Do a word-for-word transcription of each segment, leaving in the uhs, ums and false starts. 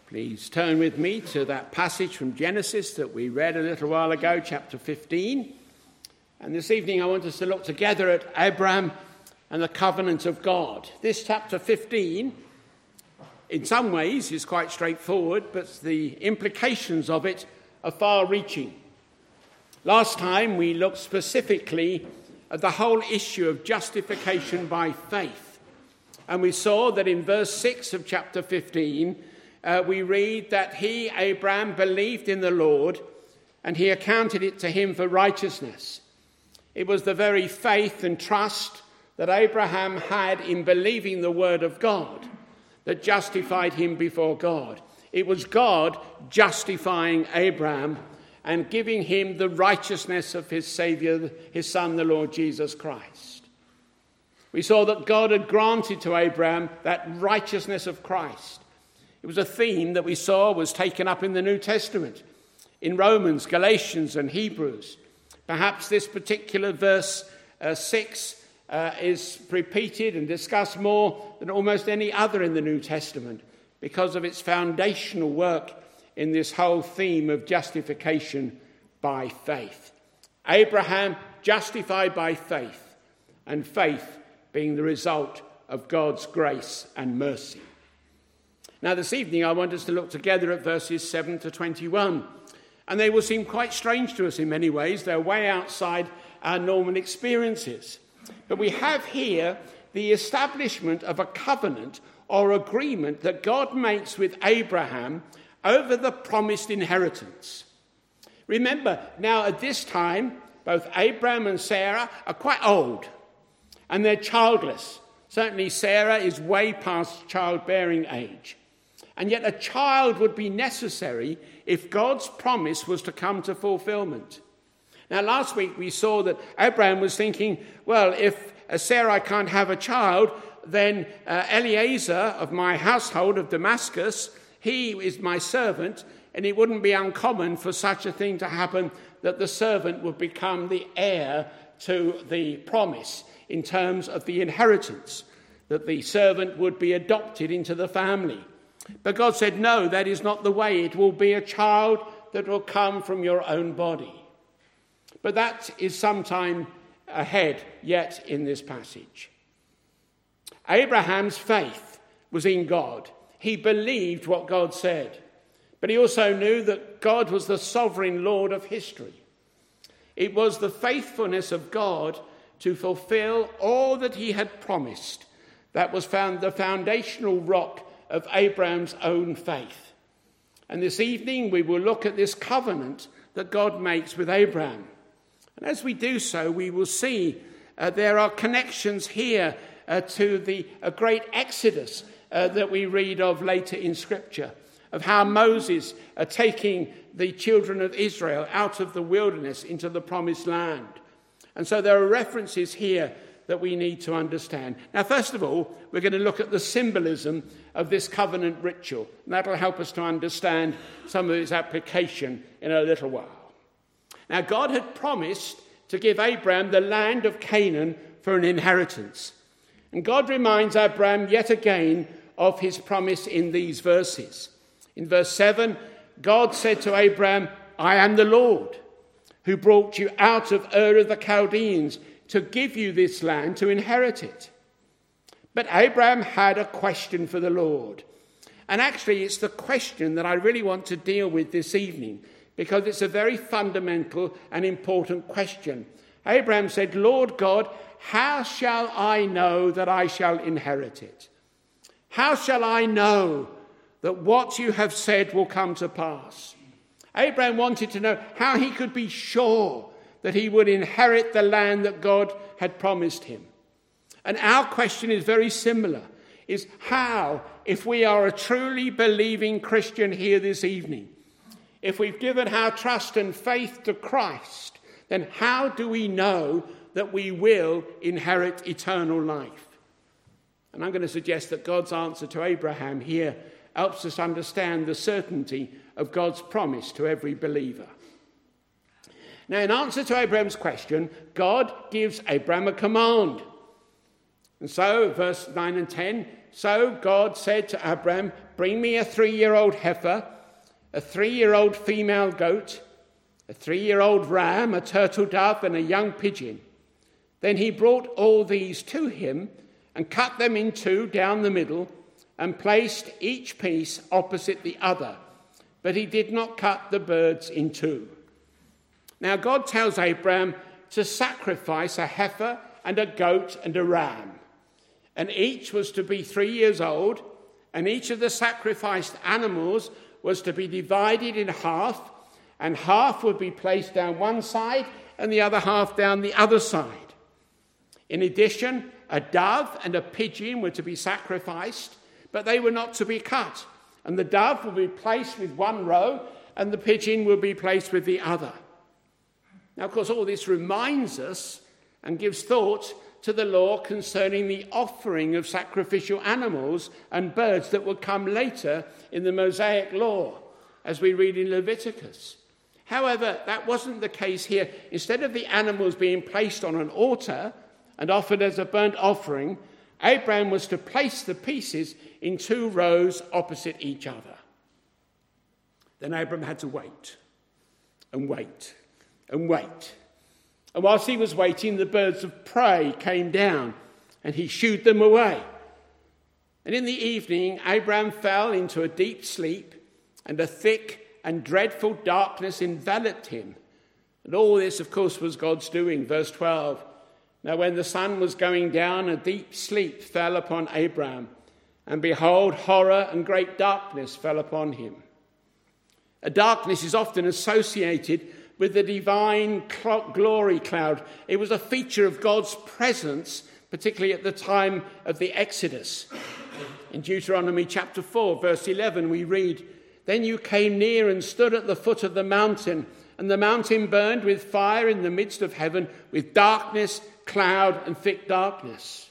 Please turn with me to that passage from Genesis that we read a little while ago, chapter fifteen. And this evening I want us to look together at Abraham and the covenant of God. This chapter fifteen, in some ways, is quite straightforward, but the implications of it are far-reaching. Last time we looked specifically at the whole issue of justification by faith. And we saw that in verse six of chapter fifteen, uh, we read that he, Abraham, believed in the Lord, and he accounted it to him for righteousness. It was the very faith and trust that Abraham had in believing the word of God that justified him before God. It was God justifying Abraham and giving him the righteousness of his Saviour, his Son, the Lord Jesus Christ. We saw that God had granted to Abraham that righteousness of Christ. It was a theme that we saw was taken up in the New Testament, in Romans, Galatians, and Hebrews. Perhaps this particular verse uh, six uh, is repeated and discussed more than almost any other in the New Testament because of its foundational work in this whole theme of justification by faith. Abraham justified by faith, and faith being the result of God's grace and mercy. Now this evening I want us to look together at verses seven to twenty-one. And they will seem quite strange to us in many ways. They're way outside our normal experiences. But we have here the establishment of a covenant or agreement that God makes with Abraham over the promised inheritance. Remember, now at this time, both Abraham and Sarah are quite old, and they're childless. Certainly Sarah is way past childbearing age. And yet a child would be necessary if God's promise was to come to fulfillment. Now last week we saw that Abraham was thinking, well, if Sarah can't have a child, then uh, Eliezer of my household of Damascus, he is my servant, and it wouldn't be uncommon for such a thing to happen that the servant would become the heir to the promise in terms of the inheritance, that the servant would be adopted into the family. But God said, no, that is not the way. It will be a child that will come from your own body. But that is some time ahead yet in this passage. Abraham's faith was in God. He believed what God said. But he also knew that God was the sovereign Lord of history. It was the faithfulness of God to fulfill all that he had promised that was found the foundational rock of Abraham's own faith. And this evening we will look at this covenant that God makes with Abraham. And as we do so, we will see uh, there are connections here uh, to the a great Exodus uh, that we read of later in Scripture, of how Moses are taking the children of Israel out of the wilderness into the promised land. And so there are references here that we need to understand. Now, first of all, we're going to look at the symbolism of this covenant ritual. And that'll help us to understand some of its application in a little while. Now, God had promised to give Abraham the land of Canaan for an inheritance. And God reminds Abraham yet again of his promise in these verses. In verse seven, God said to Abraham, I am the Lord who brought you out of Ur of the Chaldeans to give you this land to inherit it. But Abraham had a question for the Lord. And actually, it's the question that I really want to deal with this evening, because it's a very fundamental and important question. Abraham said, Lord God, how shall I know that I shall inherit it? How shall I know that what you have said will come to pass? Abraham wanted to know how he could be sure that he would inherit the land that God had promised him. And our question is very similar, is how, if we are a truly believing Christian here this evening, if we've given our trust and faith to Christ, then how do we know that we will inherit eternal life? And I'm going to suggest that God's answer to Abraham here helps us understand the certainty of God's promise to every believer. Now, in answer to Abraham's question, God gives Abraham a command. And so, verse nine and ten, so God said to Abraham, bring me a three-year-old heifer, a three-year-old female goat, a three-year-old ram, a turtle dove, and a young pigeon. Then he brought all these to him and cut them in two down the middle and placed each piece opposite the other. But he did not cut the birds in two. Now God tells Abraham to sacrifice a heifer and a goat and a ram. And each was to be three years old, and each of the sacrificed animals was to be divided in half, and half would be placed down one side and the other half down the other side. In addition, a dove and a pigeon were to be sacrificed, but they were not to be cut. And the dove will be placed with one row, and the pigeon will be placed with the other. Now, of course, all this reminds us and gives thought to the law concerning the offering of sacrificial animals and birds that would come later in the Mosaic law, as we read in Leviticus. However, that wasn't the case here. Instead of the animals being placed on an altar and offered as a burnt offering, Abraham was to place the pieces in two rows opposite each other. Then Abraham had to wait and wait and wait. And whilst he was waiting, the birds of prey came down and he shooed them away. And in the evening, Abraham fell into a deep sleep, and a thick and dreadful darkness enveloped him. And all this, of course, was God's doing. Verse twelve. Now when the sun was going down, a deep sleep fell upon Abraham, and behold, horror and great darkness fell upon him. A darkness is often associated with the divine glory cloud. It was a feature of God's presence, particularly at the time of the Exodus. In Deuteronomy chapter four, verse eleven, we read, Then you came near and stood at the foot of the mountain, and the mountain burned with fire in the midst of heaven, with darkness, cloud, and thick darkness.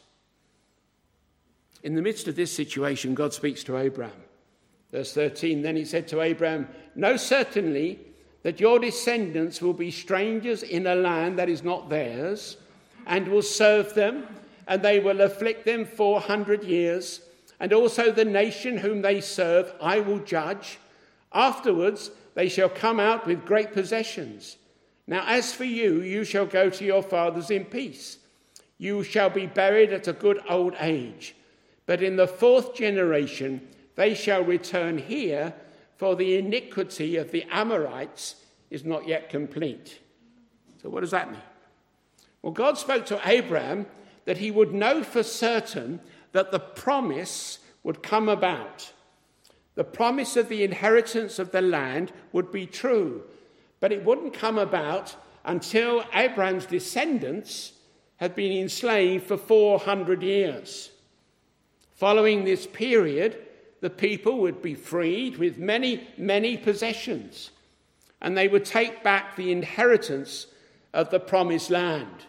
In the midst of this situation, God speaks to Abraham. Verse thirteen, Then he said to Abraham, Know certainly that your descendants will be strangers in a land that is not theirs, and will serve them, and they will afflict them four hundred years, and also the nation whom they serve I will judge. Afterwards they shall come out with great possessions. Now as for you, you shall go to your fathers in peace. You shall be buried at a good old age. But in the fourth generation they shall return here, for the iniquity of the Amorites is not yet complete. So what does that mean? Well, God spoke to Abraham that he would know for certain that the promise would come about. The promise of the inheritance of the land would be true, but it wouldn't come about until Abraham's descendants had been enslaved for four hundred years. Following this period, the people would be freed with many, many possessions, and they would take back the inheritance of the promised land.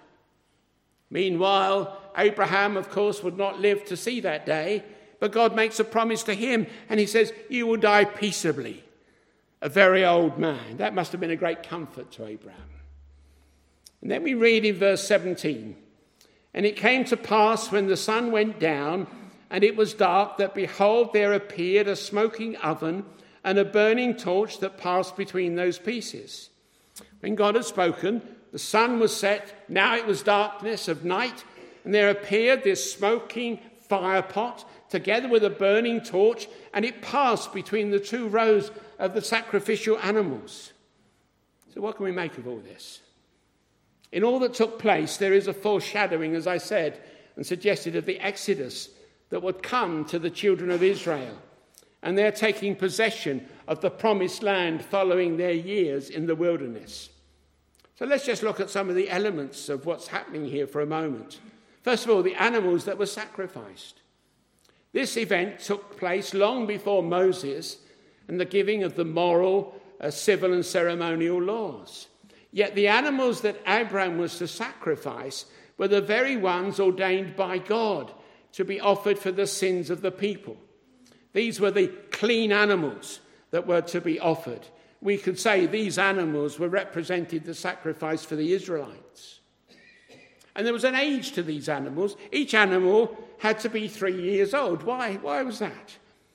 Meanwhile, Abraham, of course, would not live to see that day, but God makes a promise to him, and he says, You will die peaceably, a very old man. That must have been a great comfort to Abraham. And then we read in verse seventeen, And it came to pass when the sun went down, and it was dark, that behold, there appeared a smoking oven and a burning torch that passed between those pieces. When God had spoken, the sun was set, now it was darkness of night, and there appeared this smoking fire pot together with a burning torch, and it passed between the two rows of the sacrificial animals. So what can we make of all this? In all that took place, there is a foreshadowing, as I said, and suggested, of the Exodus that would come to the children of Israel. And they're taking possession of the promised land following their years in the wilderness. So let's just look at some of the elements of what's happening here for a moment. First of all, the animals that were sacrificed. This event took place long before Moses and the giving of the moral, uh, civil and ceremonial laws. Yet the animals that Abraham was to sacrifice were the very ones ordained by God to be offered for the sins of the people. These were the clean animals that were to be offered. We could say these animals were represented the sacrifice for the Israelites. And there was an age to these animals. Each animal had to be three years old. Why? Why was that?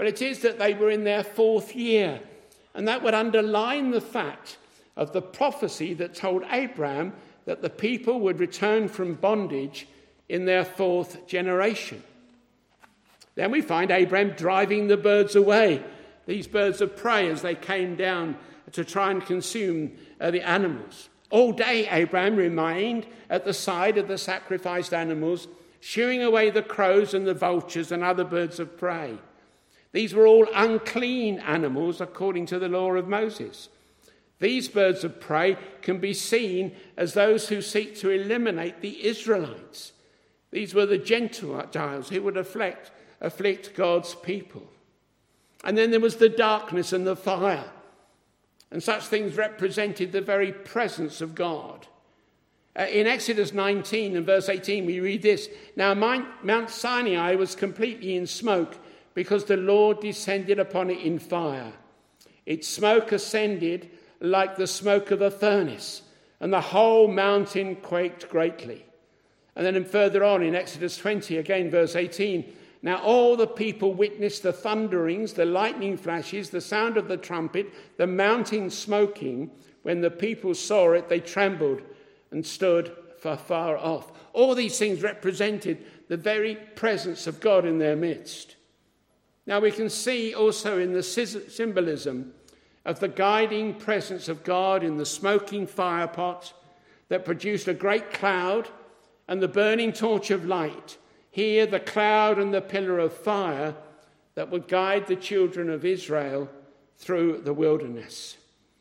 Well, it is that they were in their fourth year, and that would underline the fact of the prophecy that told Abraham that the people would return from bondage in their fourth generation. Then we find Abraham driving the birds away, these birds of prey, as they came down to try and consume uh, the animals. All day Abraham remained at the side of the sacrificed animals, shooing away the crows and the vultures and other birds of prey. These were all unclean animals according to the law of Moses. These birds of prey can be seen as those who seek to eliminate the Israelites. These were the Gentiles who would afflict, afflict God's people. And then there was the darkness and the fire. And such things represented the very presence of God. Uh, in Exodus nineteen and verse eighteen, we read this. Now Mount Sinai was completely in smoke because the Lord descended upon it in fire. Its smoke ascended like the smoke of a furnace, and the whole mountain quaked greatly. And then further on in Exodus twenty, again verse eighteen, now all the people witnessed the thunderings, the lightning flashes, the sound of the trumpet, the mountain smoking. When the people saw it, they trembled and stood far off. All these things represented the very presence of God in their midst. Now we can see also in the symbolism of the guiding presence of God in the smoking fire pot that produced a great cloud and the burning torch of light. Here, the cloud and the pillar of fire that would guide the children of Israel through the wilderness.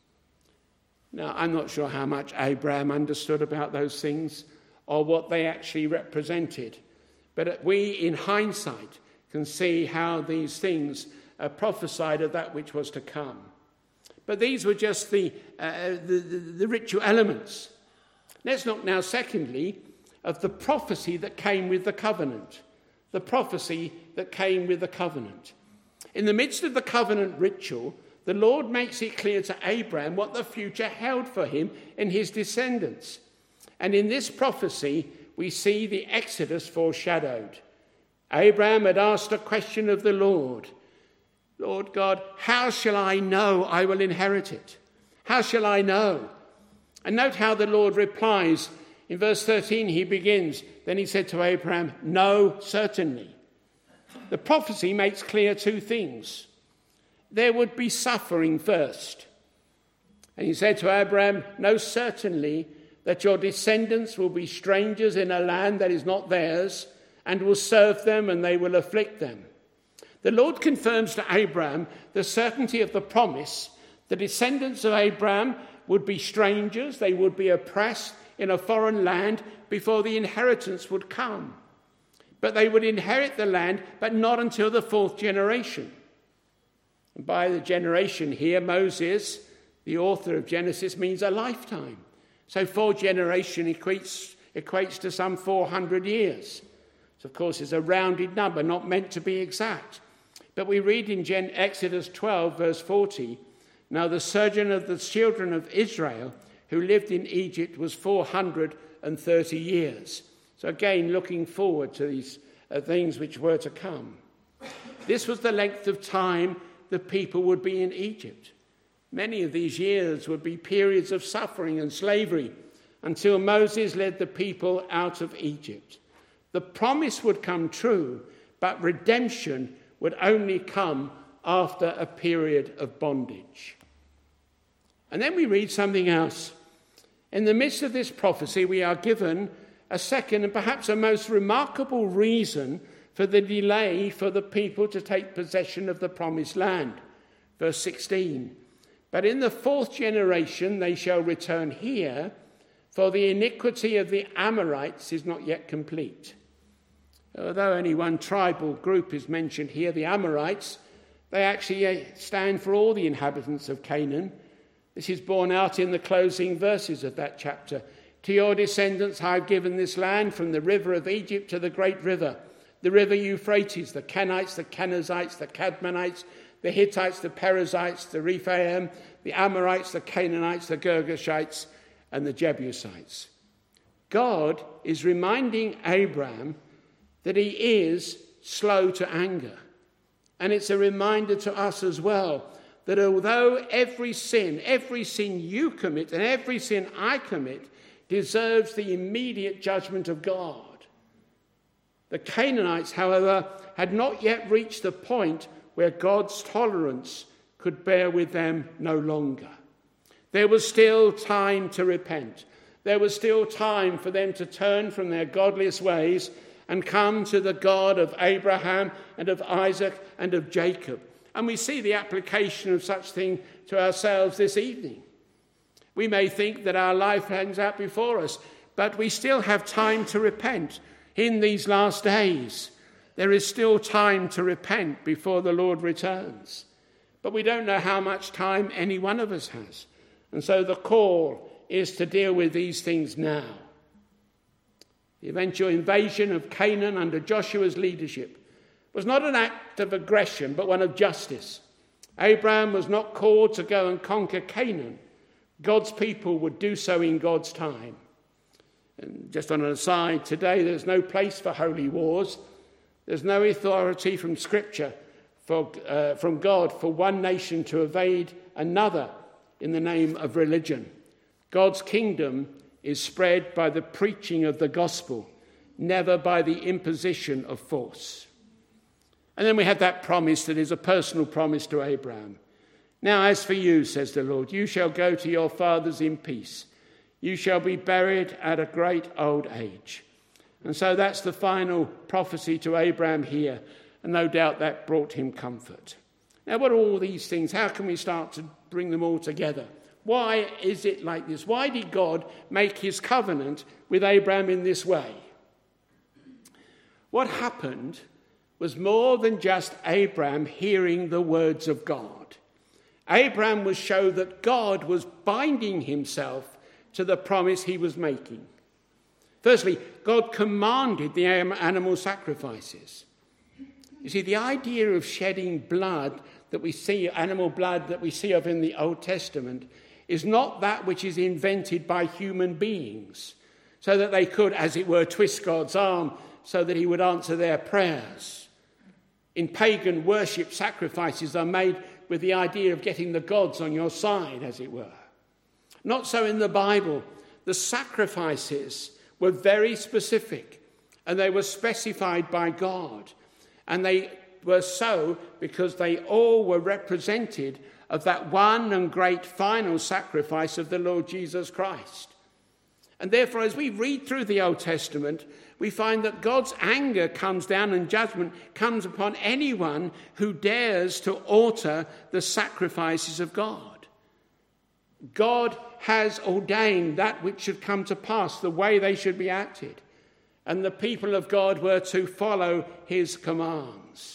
Now, I'm not sure how much Abraham understood about those things or what they actually represented. But we, in hindsight, can see how these things are prophesied of that which was to come. But these were just the, uh, the, the, the ritual elements. Let's look now, secondly, of the prophecy that came with the covenant. The prophecy that came with the covenant. In the midst of the covenant ritual, the Lord makes it clear to Abraham what the future held for him and his descendants. And in this prophecy, we see the Exodus foreshadowed. Abraham had asked a question of the Lord. Lord God, how shall I know I will inherit it? How shall I know? And note how the Lord replies. In verse thirteen, he begins, then he said to Abraham, no, certainly. The prophecy makes clear two things. There would be suffering first. And he said to Abraham, know certainly that your descendants will be strangers in a land that is not theirs, and will serve them, and they will afflict them. The Lord confirms to Abraham the certainty of the promise. The descendants of Abraham would be strangers, they would be oppressed in a foreign land before the inheritance would come. But they would inherit the land, but not until the fourth generation. And by the generation here, Moses, the author of Genesis, means a lifetime. So four generation equates, equates to some four hundred years. So of course, it's a rounded number, not meant to be exact. But we read in Gen- Exodus twelve, verse forty, now the sojourn of the children of Israel who lived in Egypt was four hundred thirty years. So again, looking forward to these uh, things which were to come. This was the length of time the people would be in Egypt. Many of these years would be periods of suffering and slavery until Moses led the people out of Egypt. The promise would come true, but redemption would only come after a period of bondage. And then we read something else. In the midst of this prophecy, we are given a second and perhaps a most remarkable reason for the delay for the people to take possession of the promised land. Verse sixteen, but in the fourth generation they shall return here, for the iniquity of the Amorites is not yet complete. Although only one tribal group is mentioned here, the Amorites, they actually stand for all the inhabitants of Canaan. This is borne out in the closing verses of that chapter. To your descendants I have given this land from the river of Egypt to the great river, the river Euphrates, the Kenites, the Kenizzites, the Cadmonites, the Hittites, the Perizzites, the Rephaim, the Amorites, the Canaanites, the Girgashites, and the Jebusites. God is reminding Abraham that he is slow to anger And it's a reminder to us as well that although every sin, every sin you commit and every sin I commit deserves the immediate judgment of God, the Canaanites, however, had not yet reached the point where God's tolerance could bear with them no longer. There was still time to repent. There was still time for them to turn from their godless ways and come to the God of Abraham and of Isaac and of Jacob. And we see the application of such thing to ourselves this evening. We may think that our life hangs out before us, but we still have time to repent in these last days. There is still time to repent before the Lord returns. But we don't know how much time any one of us has. And so the call is to deal with these things now. The eventual invasion of Canaan under Joshua's leadership was not an act of aggression, but one of justice. Abraham was not called to go and conquer Canaan. God's people would do so in God's time. And just on an aside, today there's no place for holy wars. There's no authority from Scripture, for, uh, from God, for one nation to invade another in the name of religion. God's kingdom is spread by the preaching of the gospel, never by the imposition of force. And then we have that promise that is a personal promise to Abraham. Now, as for you, says the Lord, you shall go to your fathers in peace. You shall be buried at a great old age. And so that's the final prophecy to Abraham here. And no doubt that brought him comfort. Now, what are all these things? How can we start to bring them all together? Why is it like this? Why did God make his covenant with Abraham in this way? What happened was more than just Abraham hearing the words of God. Abraham was shown that God was binding himself to the promise he was making. Firstly, God commanded the animal sacrifices. You see, the idea of shedding blood that we see, animal blood that we see of in the Old Testament, is not that which is invented by human beings, so that they could, as it were, twist God's arm so that he would answer their prayers. In pagan worship, sacrifices are made with the idea of getting the gods on your side, as it were. Not so in the Bible. The sacrifices were very specific, and they were specified by God. And they were so because they all were represented of that one and great final sacrifice of the Lord Jesus Christ. And therefore, as we read through the Old Testament, we find that God's anger comes down and judgment comes upon anyone who dares to alter the sacrifices of God. God has ordained that which should come to pass, the way they should be acted. And the people of God were to follow his commands.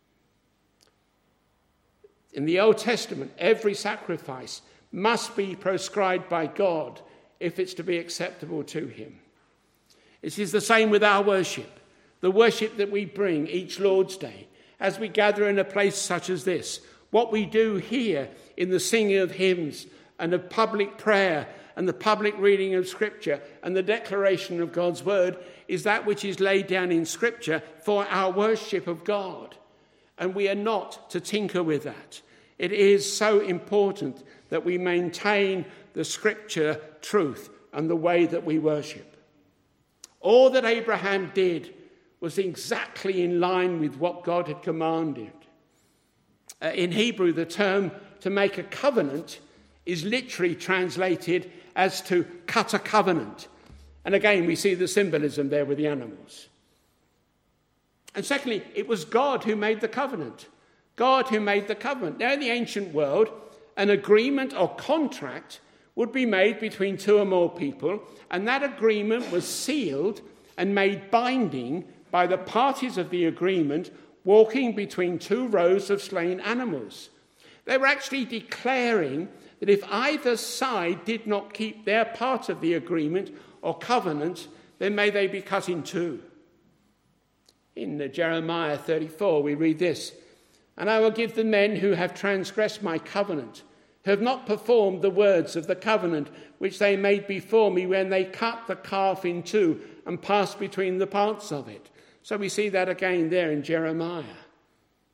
In the Old Testament, every sacrifice must be prescribed by God if it's to be acceptable to him. It is the same with our worship, the worship that we bring each Lord's Day as we gather in a place such as this. What we do here in the singing of hymns and of public prayer and the public reading of Scripture and the declaration of God's word is that which is laid down in Scripture for our worship of God. And we are not to tinker with that. It is so important that we maintain the Scripture truth and the way that we worship. All that Abraham did was exactly in line with what God had commanded. Uh, in Hebrew, the term to make a covenant is literally translated as to cut a covenant. And again, we see the symbolism there with the animals. And secondly, it was God who made the covenant. God who made the covenant. Now, in the ancient world, an agreement or contract would be made between two or more people, and that agreement was sealed and made binding by the parties of the agreement walking between two rows of slain animals. They were actually declaring that if either side did not keep their part of the agreement or covenant, then may they be cut in two. In Jeremiah thirty-four, we read this, "And I will give the men who have transgressed my covenant, who have not performed the words of the covenant which they made before me when they cut the calf in two and passed between the parts of it." So we see that again there in Jeremiah.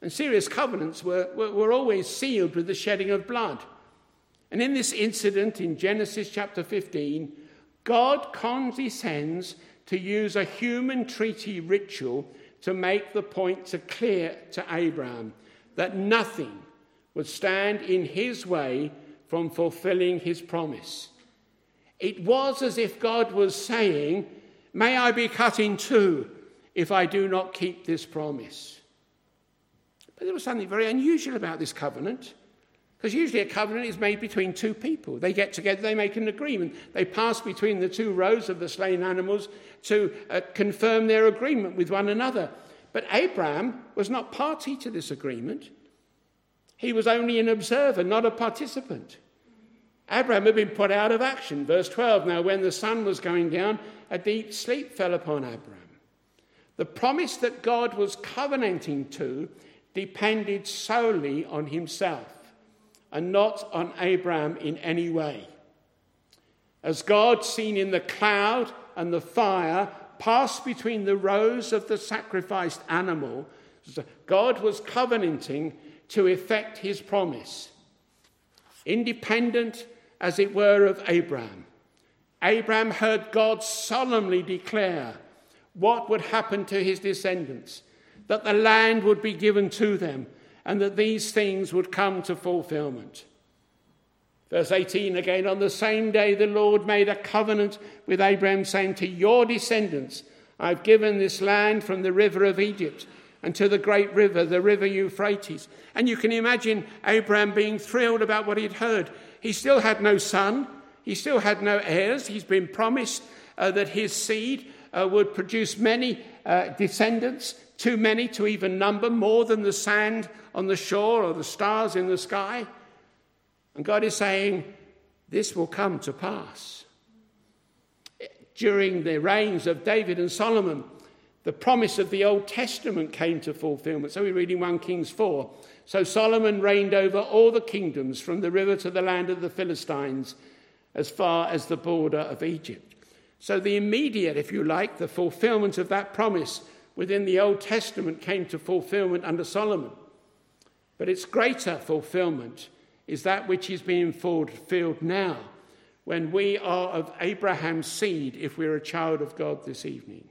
And serious covenants were, were, were always sealed with the shedding of blood. And in this incident in Genesis chapter fifteen, God condescends to use a human treaty ritual to make the point to clear to Abraham that nothing would stand in his way from fulfilling his promise. It was as if God was saying, may I be cut in two if I do not keep this promise. But there was something very unusual about this covenant, because usually a covenant is made between two people. They get together, they make an agreement. They pass between the two rows of the slain animals to uh, confirm their agreement with one another. But Abraham was not party to this agreement. He was only an observer, not a participant. Abraham had been put out of action. Verse twelve, now when the sun was going down, a deep sleep fell upon Abraham. The promise that God was covenanting to depended solely on himself and not on Abraham in any way. As God, seen in the cloud and the fire, passed between the rows of the sacrificed animal, God was covenanting to effect his promise. Independent, as it were, of Abraham, Abraham heard God solemnly declare what would happen to his descendants, that the land would be given to them, and that these things would come to fulfillment. Verse eighteen again, on the same day the Lord made a covenant with Abraham, saying, to your descendants I've given this land from the river of Egypt and to the great river, the river Euphrates. And you can imagine Abraham being thrilled about what he'd heard. He still had no son. He still had no heirs. He's been promised uh, that his seed uh, would produce many uh, descendants, too many to even number, more than the sand on the shore or the stars in the sky. And God is saying, this will come to pass. During the reigns of David and Solomon, the promise of the Old Testament came to fulfillment. So we read in First Kings four. So Solomon reigned over all the kingdoms from the river to the land of the Philistines, as far as the border of Egypt. So the immediate, if you like, the fulfillment of that promise within the Old Testament came to fulfillment under Solomon. But its greater fulfillment is that which is being fulfilled now, when we are of Abraham's seed, if we're a child of God this evening.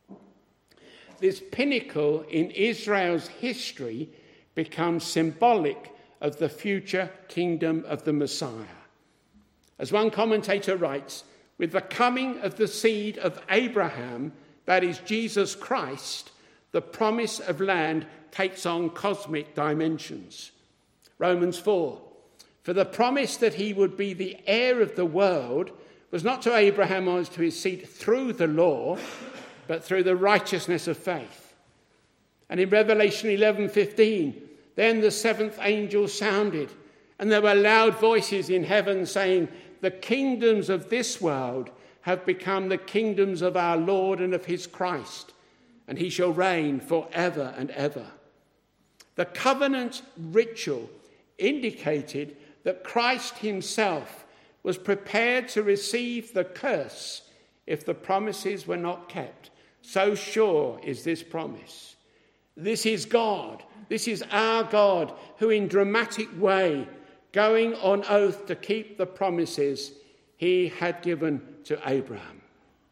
This pinnacle in Israel's history becomes symbolic of the future kingdom of the Messiah. As one commentator writes, with the coming of the seed of Abraham, that is Jesus Christ, the promise of land takes on cosmic dimensions. Romans four, for the promise that he would be the heir of the world was not to Abraham or to his seed through the law, but through the righteousness of faith. And in Revelation eleven fifteen, then the seventh angel sounded, and there were loud voices in heaven saying, the kingdoms of this world have become the kingdoms of our Lord and of his Christ, and he shall reign forever and ever. The covenant ritual indicated that Christ himself was prepared to receive the curse if the promises were not kept. So sure is this promise. This is God. This is our God, who in dramatic way, going on oath to keep the promises he had given to Abraham.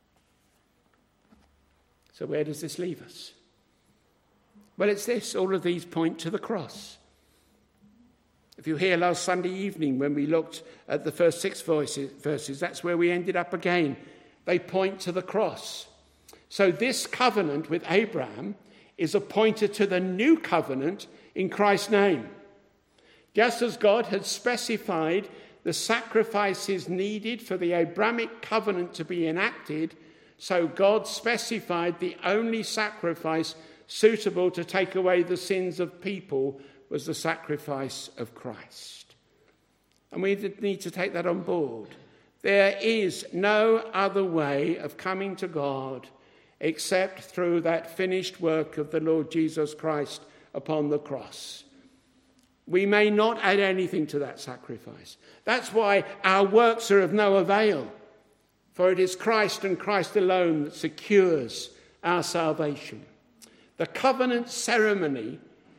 So where does this leave us? Well, it's this. All of these point to the cross. If you were here last Sunday evening when we looked at the first six verses, that's where we ended up again. They point to the cross. So this covenant with Abraham is a pointer to the new covenant in Christ's name. Just as God had specified the sacrifices needed for the Abrahamic covenant to be enacted, so God specified the only sacrifice suitable to take away the sins of people was the sacrifice of Christ. And we need to take that on board. There is no other way of coming to God except through that finished work of the Lord Jesus Christ upon the cross. We may not add anything to that sacrifice. That's why our works are of no avail, for it is Christ and Christ alone that secures our salvation. The covenant ceremony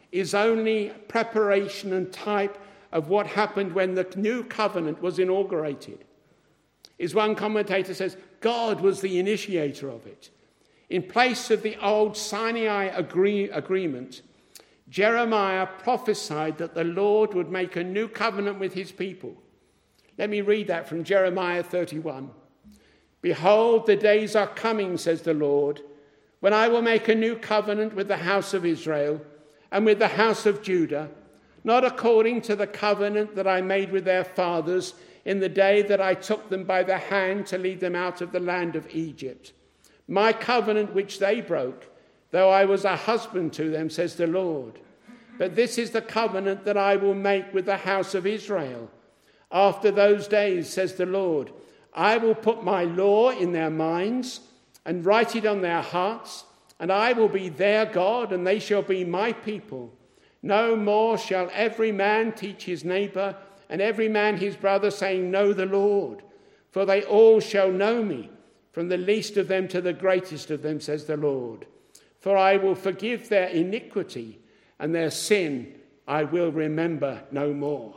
is only preparation and type of what happened when the new covenant was inaugurated. As one commentator says, God was the initiator of it. In place of the old Sinai agree- agreement, Jeremiah prophesied that the Lord would make a new covenant with his people. Let me read that from Jeremiah thirty-one. Behold, the days are coming, says the Lord, when I will make a new covenant with the house of Israel and with the house of Judah, not according to the covenant that I made with their fathers in the day that I took them by the hand to lead them out of the land of Egypt. My covenant which they broke, though I was a husband to them, says the Lord. But this is the covenant that I will make with the house of Israel. After those days, says the Lord, I will put my law in their minds and write it on their hearts, and I will be their God, and they shall be my people. No more shall every man teach his neighbor, and every man his brother, saying, Know the Lord. For they all shall know me, from the least of them to the greatest of them, says the Lord. For I will forgive their iniquity, and their sin I will remember no more.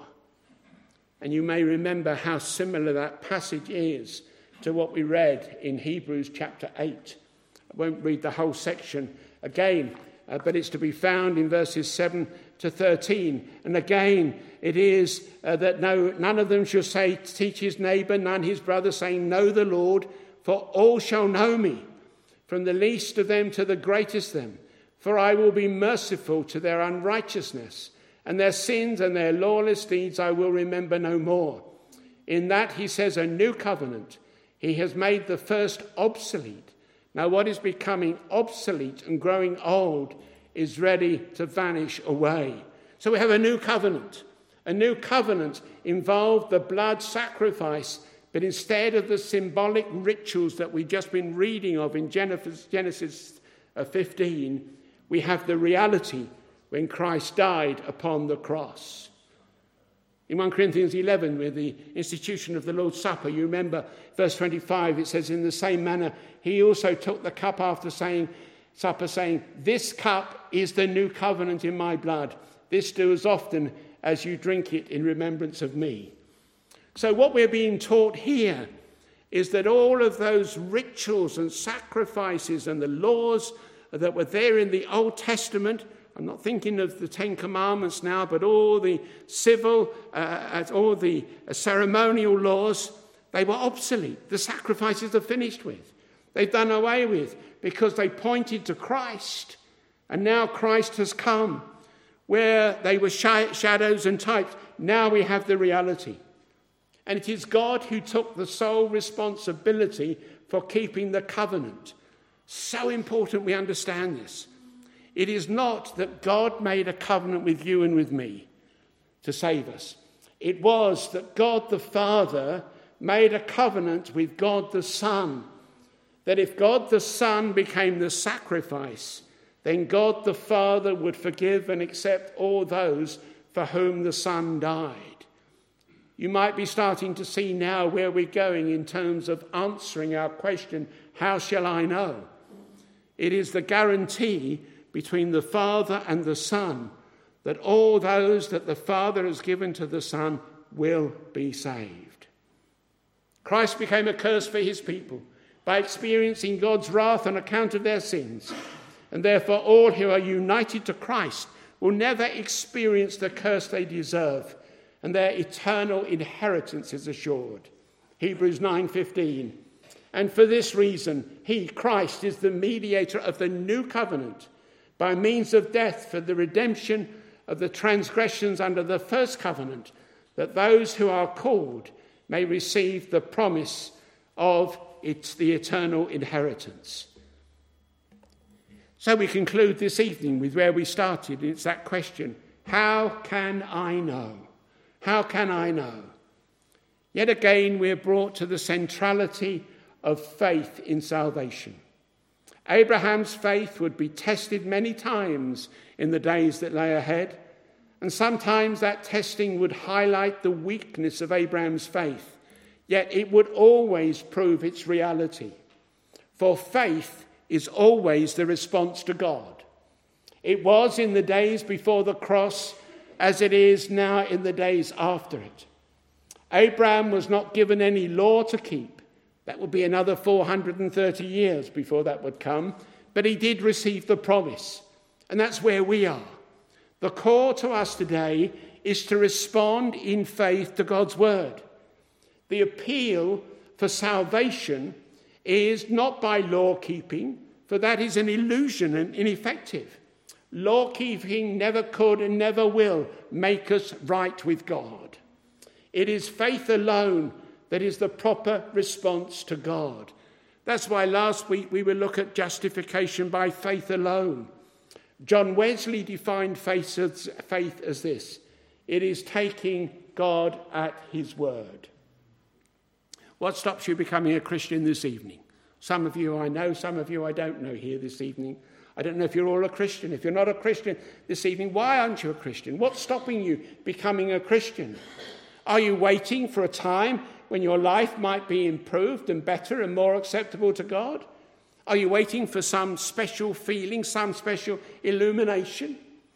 And you may remember how similar that passage is to what we read in Hebrews chapter eight. I won't read the whole section again, uh, but it's to be found in verses seven to thirteen. And again, it is uh, that no, none of them shall say, teach his neighbor, none his brother, saying, Know the Lord, for all shall know me, from the least of them to the greatest of them. For I will be merciful to their unrighteousness, and their sins and their lawless deeds I will remember no more. In that, he says, a new covenant. He has made the first obsolete. Now what is becoming obsolete and growing old is ready to vanish away. So we have a new covenant. A new covenant involved the blood sacrifice, but instead of the symbolic rituals that we've just been reading of in Genesis fifteen, we have the reality when Christ died upon the cross. In First Corinthians eleven, with the institution of the Lord's Supper, you remember verse twenty-five, it says, in the same manner, he also took the cup after saying, supper, saying, This cup is the new covenant in my blood. This do as often as you drink it in remembrance of me. So what we're being taught here is that all of those rituals and sacrifices and the laws that were there in the Old Testament, I'm not thinking of the Ten Commandments now, but all the civil, uh, all the ceremonial laws, they were obsolete. The sacrifices are finished with. They've done away with because they pointed to Christ. And now Christ has come. Where they were sh- shadows and types, now we have the reality. And it is God who took the sole responsibility for keeping the covenant. So important we understand this. It is not that God made a covenant with you and with me to save us. It was that God the Father made a covenant with God the Son, that if God the Son became the sacrifice, then God the Father would forgive and accept all those for whom the Son died. You might be starting to see now where we're going in terms of answering our question, how shall I know? It is the guarantee between the Father and the Son that all those that the Father has given to the Son will be saved. Christ became a curse for his people by experiencing God's wrath on account of their sins. And therefore all who are united to Christ will never experience the curse they deserve, and their eternal inheritance is assured. Hebrews nine fifteen. And for this reason, he, Christ, is the mediator of the new covenant by means of death for the redemption of the transgressions under the first covenant, that those who are called may receive the promise of its, the eternal inheritance. So we conclude this evening with where we started. It's that question, how can I know? How can I know? Yet again, we're brought to the centrality of faith in salvation. Abraham's faith would be tested many times in the days that lay ahead, and sometimes that testing would highlight the weakness of Abraham's faith, yet it would always prove its reality. For faith is always the response to God. It was in the days before the cross as it is now in the days after it. Abraham was not given any law to keep. That would be another four hundred thirty years before that would come. But he did receive the promise. And that's where we are. The call to us today is to respond in faith to God's word. The appeal for salvation is not by law keeping, for that is an illusion and ineffective. Law keeping never could and never will make us right with God. It is faith alone that is the proper response to God. That's why last week we will look at justification by faith alone. John Wesley defined faith as, faith as this: it is taking God at his word. What stops you becoming a Christian this evening? Some of you I know, some of you I don't know here this evening. I don't know if you're all a Christian. If you're not a Christian this evening, why aren't you a Christian? What's stopping you becoming a Christian? Are you waiting for a time when your life might be improved and better and more acceptable to God? Are you waiting for some special feeling, some special illumination?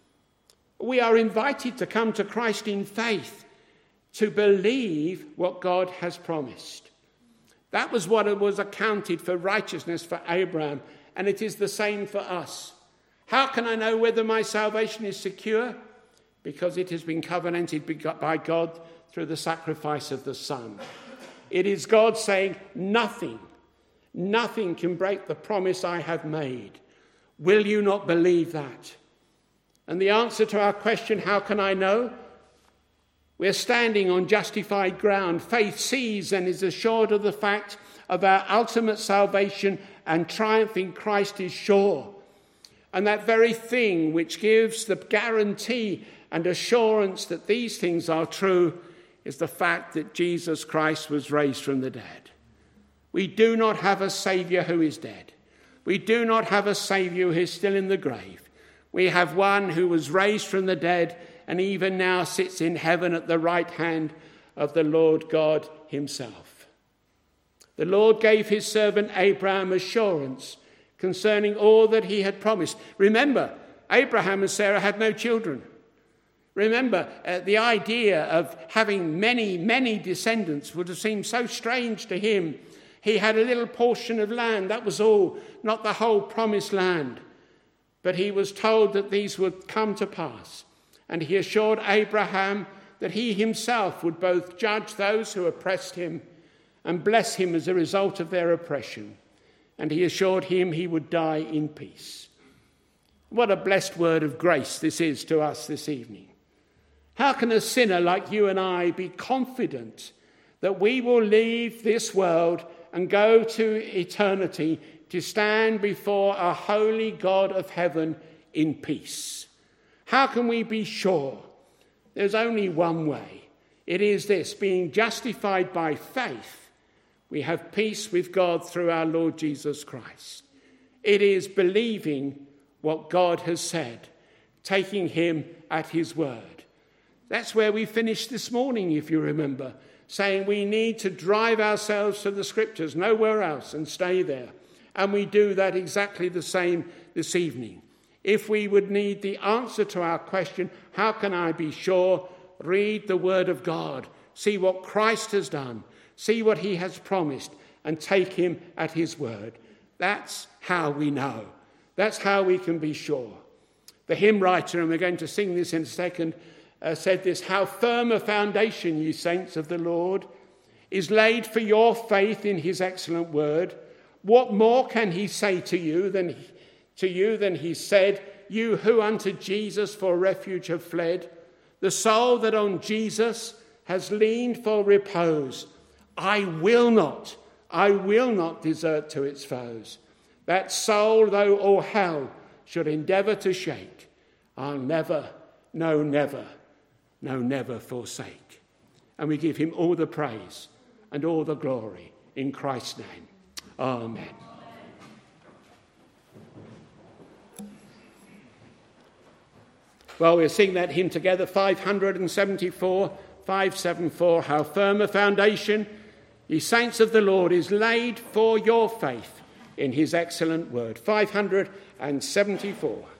We are invited to come to Christ in faith, to believe what God has promised. That was what it was accounted for righteousness for Abraham, and it is the same for us. How can I know whether my salvation is secure? Because it has been covenanted by God through the sacrifice of the Son. It is God saying, nothing, nothing can break the promise I have made. Will you not believe that? And the answer to our question, how can I know? We're standing on justified ground. Faith sees and is assured of the fact of our ultimate salvation, and triumph in Christ is sure. And that very thing which gives the guarantee and assurance that these things are true is the fact that Jesus Christ was raised from the dead. We do not have a Saviour who is dead. We do not have a Saviour who is still in the grave. We have one who was raised from the dead and even now sits in heaven at the right hand of the Lord God himself. The Lord gave his servant Abraham assurance concerning all that he had promised. Remember, Abraham and Sarah had no children. Remember, uh, the idea of having many, many descendants would have seemed so strange to him. He had a little portion of land, that was all, not the whole promised land. But he was told that these would come to pass. And he assured Abraham that he himself would both judge those who oppressed him and bless him as a result of their oppression. And he assured him he would die in peace. What a blessed word of grace this is to us this evening. How can a sinner like you and I be confident that we will leave this world and go to eternity to stand before a holy God of heaven in peace? How can we be sure? There's only one way. It is this: being justified by faith, we have peace with God through our Lord Jesus Christ. It is believing what God has said, taking him at his word. That's where we finished this morning, if you remember, saying we need to drive ourselves to the scriptures, nowhere else, and stay there. And we do that exactly the same this evening. If we would need the answer to our question, how can I be sure? Read the word of God. See what Christ has done. See what he has promised, and take him at his word. That's how we know. That's how we can be sure. The hymn writer, and we're going to sing this in a second, uh, said this: how firm a foundation, ye saints of the Lord, is laid for your faith in his excellent word. What more can he say to you than to you than he said, you who unto Jesus for refuge have fled? The soul that on Jesus has leaned for repose, I will not, I will not desert to its foes. That soul, though all hell should endeavour to shake, I'll never, no never, no never forsake. And we give him all the praise and all the glory in Christ's name. Amen. Well, we'll sing that hymn together, five seventy-four, five seventy-four, how firm a foundation, ye saints of the Lord, is laid for your faith in his excellent word. five seventy-four.